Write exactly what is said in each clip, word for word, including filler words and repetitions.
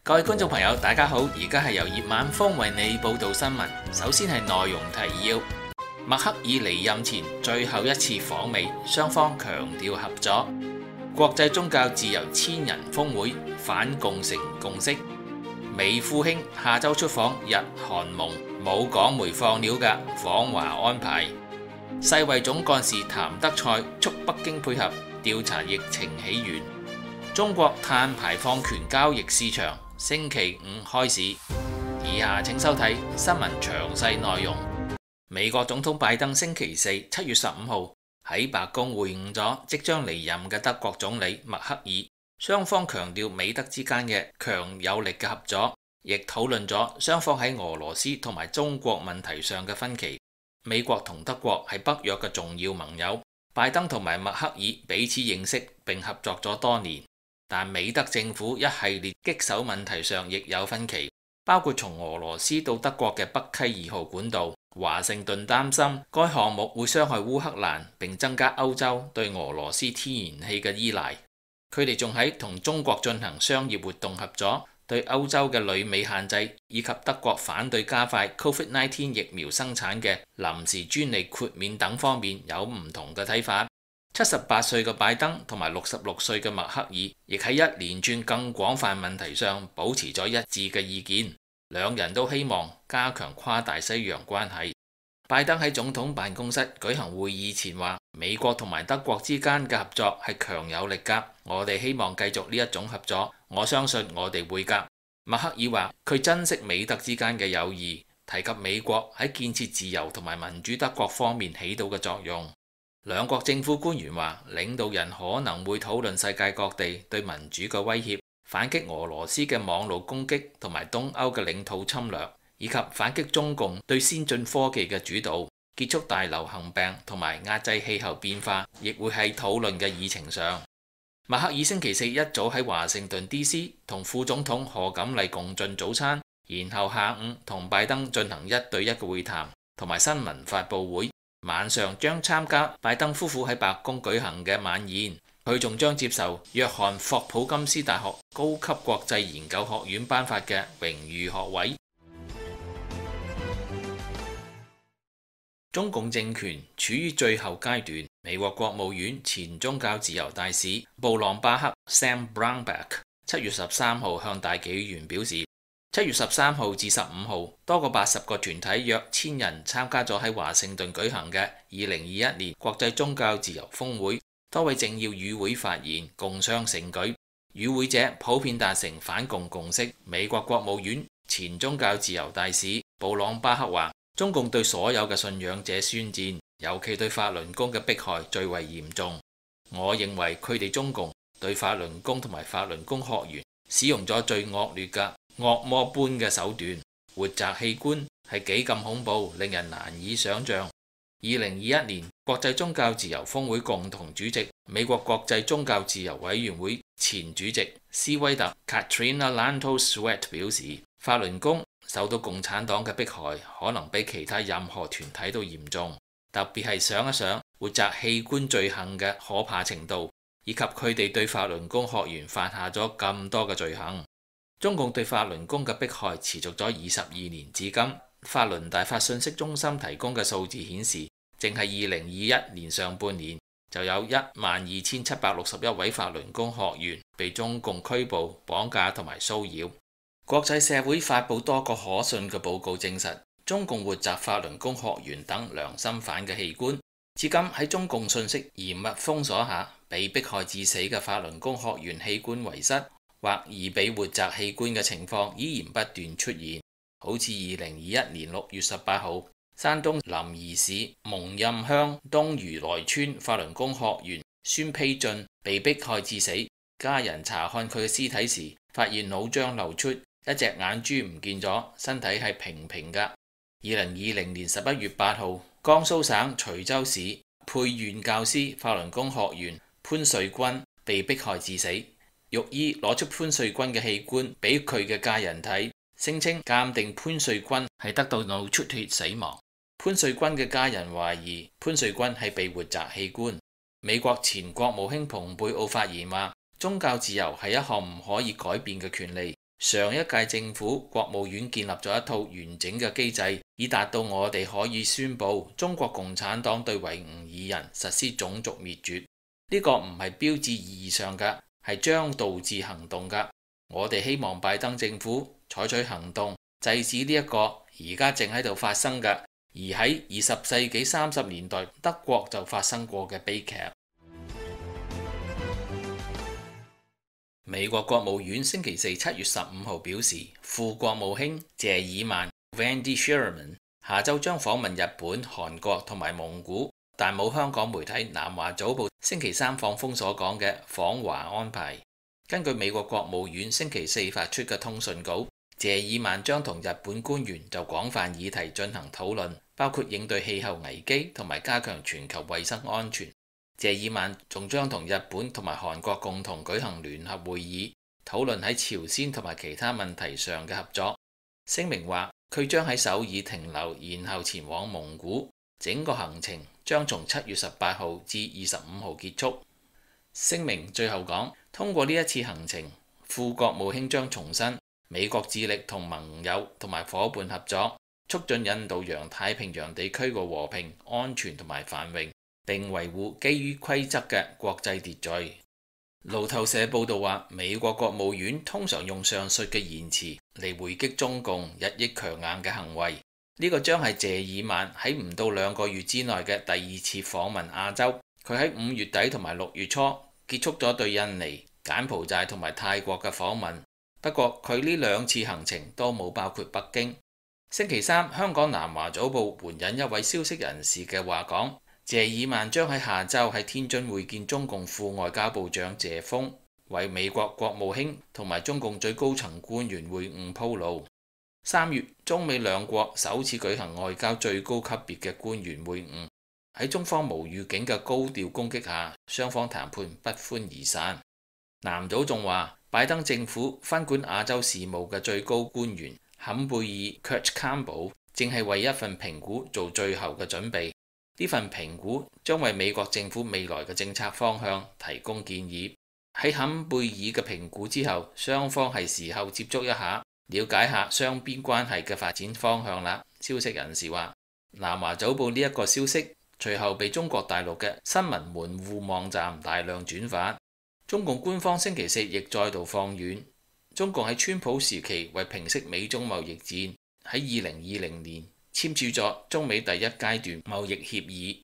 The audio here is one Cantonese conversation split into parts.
各位觀眾朋友，大家好，而家係由葉晚風為你報道新聞。首先係內容提要：默克爾離任前最後一次訪美，雙方強調合作。國際宗教自由千人峰會反共成共識。美富興下週出訪日韓盟，冇港媒放料嘅訪華安排。世衛總幹事譚德塞促北京配合調查疫情起源。中國碳排放權交易市場星期五開始。以下請收睇新聞詳細內容。美國總統拜登星期四七月十五號喺白宮會晤咗即將離任嘅德國總理默克爾，雙方強調美德之間嘅強有力嘅合作，亦討論咗雙方喺俄羅斯同埋中國問題上嘅分歧。美國同德國係北約嘅重要盟友，拜登同埋默克爾彼此認識並合作咗多年。但美德政府一系列棘手問題上亦有分歧，包括從俄羅斯到德國嘅北溪二號管道。華盛頓擔心該項目會傷害烏克蘭並增加歐洲對俄羅斯天然氣嘅依賴。佢哋仲喺同中國進行商業活動合作，對歐洲嘅旅美限制以及德國反對加快 Covid 十九 疫苗生產嘅臨時專利豁免等方面有唔同嘅睇法。七十八歲嘅拜登同埋六十六歲嘅默克爾亦喺一連串更廣泛問題上保持咗一致嘅意見，兩人都希望加強跨大西洋關係。拜登喺總統辦公室舉行會議前話，美國同埋德國之間嘅合作係強有力㗎，我哋希望繼續呢一種合作，我相信我哋會㗎。默克爾話佢珍惜美德之間嘅友誼，提及美國喺建設自由同埋民主德國方面起到嘅作用。兩國政府官員話，領導人可能會討論世界各地對民主嘅威脅，反擊俄羅斯嘅網絡攻擊同埋東歐嘅領土侵略，以及反擊中共對先進科技嘅主導，結束大流行病同埋壓制氣候變化，亦會喺討論嘅議程上。默克爾星期四一早喺華盛頓 D C 同副總統賀錦麗共進早餐，然後下午同拜登進行一對一嘅會談同埋新聞發佈會。晚上將參加拜登夫婦喺白宮舉行嘅晚宴，佢仲將接受約翰霍普金斯大學高級國際研究學院頒發嘅榮譽學位。中共政權處於最後階段，美國國務院前宗教自由大使布朗巴克 Sam Brownback 七月十三號向大紀元表示，七月十三號至十五號，多過八十個團體約千人參加咗喺華盛頓舉行嘅二零二一年國際宗教自由峰會，多位政要與會發言，共襄盛舉。與會者普遍達成反共共識。美國國務院前宗教自由大使布朗巴克話，中共對所有嘅信仰者宣戰，尤其對法輪功嘅迫害最為嚴重。我認為佢哋中共對法輪功同埋法輪功學員使用咗最惡劣嘅惡魔般嘅手段，活摘器官係幾咁恐怖，令人難以想像。二零二一年國際宗教自由峰會共同主席、美國國際宗教自由委員會前主席斯威特 Katrina Lantos Sweat 表示，法輪功受到共產黨嘅迫害，可能比其他任何團體都嚴重，特別係想一想活摘器官罪行嘅可怕程度，以及佢哋對法輪功學員犯下咗咁多嘅罪行。中共對法輪功嘅迫害持續咗二十二年至今。法輪大法信息中心提供嘅數字顯示，淨係二零二一年上半年就有一萬二千七百六十一位法輪功學員被中共拘捕、綁架同埋騷擾。國際社會發布多個可信嘅報告證實，中共活摘法輪功學員等良心犯嘅器官。至今喺中共信息嚴密封鎖下，被迫害致死嘅法輪功學員器官遺失或已被活摘器官嘅情況依然不斷出現，好似二零二一年六月十八號，山東臨沂市蒙蔭鄉東如來村法輪功學員孫丕進被迫害致死，家人查看佢嘅屍體時，發現腦漿流出，一隻眼珠唔見咗，身體係平平㗎。二零二零年十一月八號，江蘇省徐州市沛縣教師法輪功學員潘瑞軍被迫害致死。獄醫攞出潘瑞軍嘅器官俾佢嘅家人睇，聲稱鑑定潘瑞軍係得到腦出血死亡。潘瑞軍嘅家人懷疑潘瑞軍係被活摘器官。美國前國務卿蓬佩奧發言話，宗教自由係一項唔可以改變嘅權利， 上一屆政府國務院建立咗一套完整嘅機制，以達到我哋可以宣布中國共產黨對維吾爾人實施種族滅絕。呢個唔係標誌意義上嘅，係將導致行動嘅。我哋希望拜登政府採取行動，制止呢一個而家正喺度發生嘅，而喺二十世紀三十年代德國就發生過嘅悲劇。美國國務院星期四七月十五號表示，副國務卿謝爾曼 Wendy Sherman 下週將訪問日本、韓國同埋蒙古，但冇香港媒體南華早報星期三放風所講嘅訪華安排。根據美國國務院星期四發出嘅通訊稿，謝爾曼將同日本官員就廣泛議題進行討論，包括應對氣候危機同埋加強全球衛生安全。謝爾曼仲將同日本同埋韓國共同舉行聯合會議，討論喺朝鮮同埋其他問題上嘅合作。聲明話佢將喺首爾停留，然後前往蒙古，整個行程將從七月十八號至二十五號結束。聲明最後講，通過呢一次行程，副國務卿將重申美國致力同盟友同埋夥伴合作，促進印度洋太平洋地區嘅和平、安全同埋繁榮，並維護基於規則嘅國際秩序。路透社報道話，美國國務院通常用上述嘅言辭嚟回擊中共日益強硬嘅行為。呢個將係謝爾曼喺唔到兩個月之內嘅第二次訪問亞洲。佢喺五月底同埋六月初結束咗對印尼、柬埔寨同埋泰國嘅訪問，不過佢呢兩次行程都冇包括北京。星期三，香港南華早報援引一位消息人士嘅話講，謝爾曼將喺下週喺天津會見中共副外交部長謝鋒，為美國國務卿同埋中共最高層官員會晤鋪路。三月，中美兩國首次舉行外交最高級別嘅官員會晤。喺中方無預警嘅高調攻擊下，雙方談判不歡而散。南早仲話，拜登政府分管亞洲事務嘅最高官員坎貝爾 Kurt Campbell 正係為一份評估做最後嘅準備。呢份評估將為美國政府未來嘅政策方向提供建議。喺坎貝爾嘅評估之後，雙方係時候接觸一下，了解下雙邊關係嘅發展方向啦。消息人士話，南華早報呢一個消息隨後被中國大陸嘅新聞門戶網站大量轉發。中共官方星期四亦再度放軟，中共喺川普時期為平息美中貿易戰，喺二零二零年簽署咗中美第一階段貿易協議。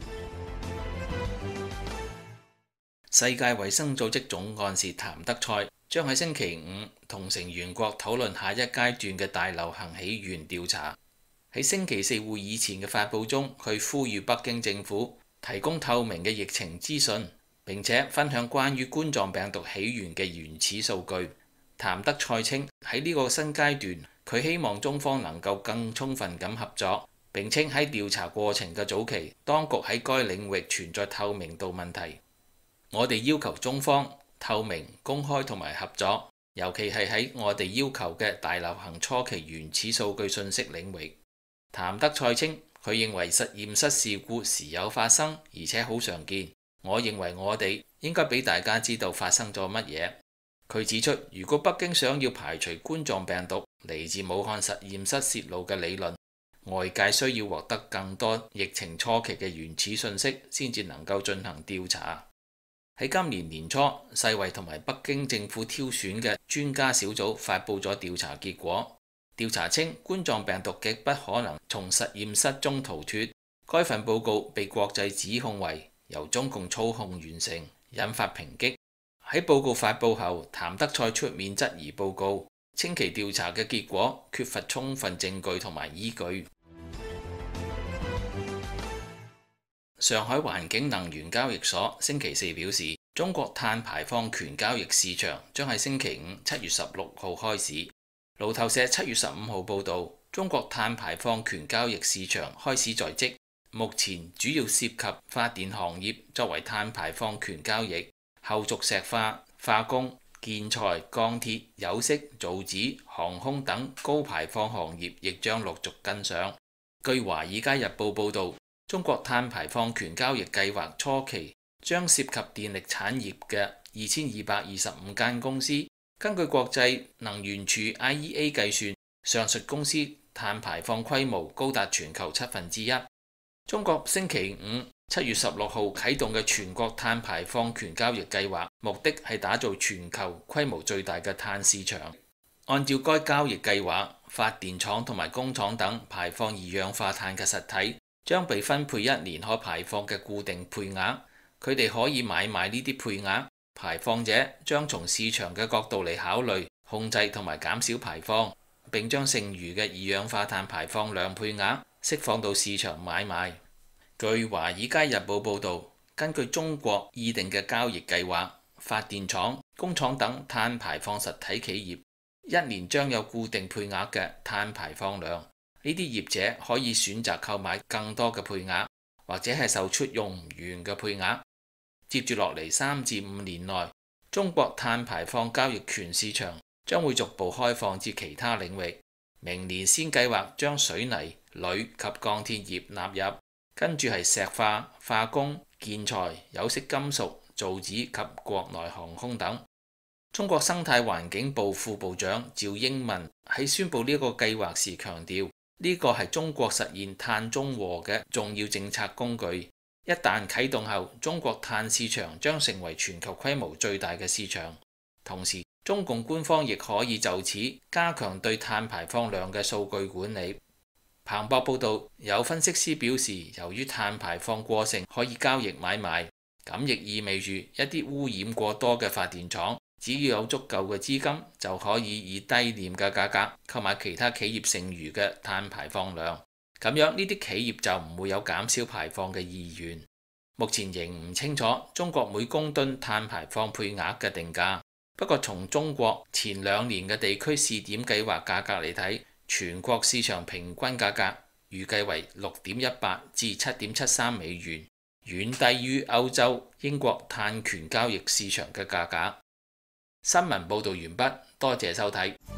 世界衛生組織總幹事譚德塞將喺星期五同成員國討論下一階段嘅大流行起源調查。喺星期四會議前嘅發佈中，佢呼籲北京政府提供透明嘅疫情資訊，並且分享關於冠狀病毒起源嘅原始數據。譚德塞稱喺呢個新階段，佢希望中方能夠更充分咁合作，並稱喺調查過程嘅早期，當局喺該領域存在透明度問題。我哋要求中方透明、公開同埋合作，尤其係喺我哋要求嘅大流行初期原始數據信息領域。譚德塞稱，佢認為實驗室事故時有發生，而且好常見。我認為我哋應該俾大家知道發生咗乜嘢。佢指出，如果北京想要排除冠狀病毒嚟自武漢實驗室泄露嘅理論，外界需要獲得更多疫情初期嘅原始信息，先至能夠進行調查。喺今年年初，世衛同埋北京政府挑選嘅專家小組發布咗調查結果。調查稱，冠狀病毒極不可能從實驗室中逃脫。該份報告被國際指控為由中共操控完成，引發抨擊。喺報告發布後，譚德塞出面質疑報告，稱其調查嘅結果缺乏充分證據同埋依據。上海環境能源交易所星期四表示，中國碳排放權交易市場將喺星期五七月十六號開始。路透社七月十五號報導，中國碳排放權交易市場開始在即，目前主要涉及發電行業作為碳排放權交易，後續石化、化工、建材、鋼鐵、有色、造紙、航空等高排放行業亦將陸續跟上。據《華爾街日報》報導，中國碳排放權交易計劃初期將涉及電力產業嘅二千二百二十五間公司， 根據國際能源署 I E A 計算，上述公司碳排放規模高達全球七分之一。中國星期五七月十六號啟動嘅全國碳排放權交易計劃，目的係打造全球規模最大嘅碳市場。按照該交易計劃，發電廠同埋工廠等排放二氧化碳嘅實體將被分配一年可排放嘅固定配額，佢哋可以買賣呢啲配額。排放者將從市場嘅角度嚟考慮控制同埋減少排放，並將剩餘嘅二氧化碳排放量配額釋放到市場買賣。據《華爾街日報》報導，根據中國擬定嘅交易計劃，發電廠、工廠等碳排放實體企業一年將有固定配額嘅碳排放量。呢啲業者可以選擇購買更多嘅配額，或者係售出用唔完嘅配額。接住落嚟三至五年內，中國碳排放交易權市場將會逐步開放至其他領域。明年先計劃將水泥、鋁及鋼鐵業納入，跟住係石化、化工、建材、有色金屬、造紙及國內航空等。中國生態環境部副部長趙英民喺宣布呢個計劃時強調，呢個係中國實現碳中和嘅重要政策工具。一旦啟動後，中國碳市場將成為全球規模最大嘅市場。同時，中共官方亦可以就此加強對碳排放量嘅數據管理。彭博報導，有分析師表示，由於碳排放過剩可以交易買賣，咁亦意味住一啲污染過多嘅發電廠，只要有足夠嘅資金，就可以以低廉嘅價格購買其他企業剩餘嘅碳排放量。咁樣呢啲企業就唔會有減少排放嘅意願。目前仍唔清楚中國每公噸碳排放配額嘅定價。不過從中國前兩年嘅地區試點計劃價格嚟睇，全國市場平均價格預計為六點一八至七點七三美元，遠低於歐洲、英國碳權交易市場嘅價格。新聞報導完畢，多謝收睇。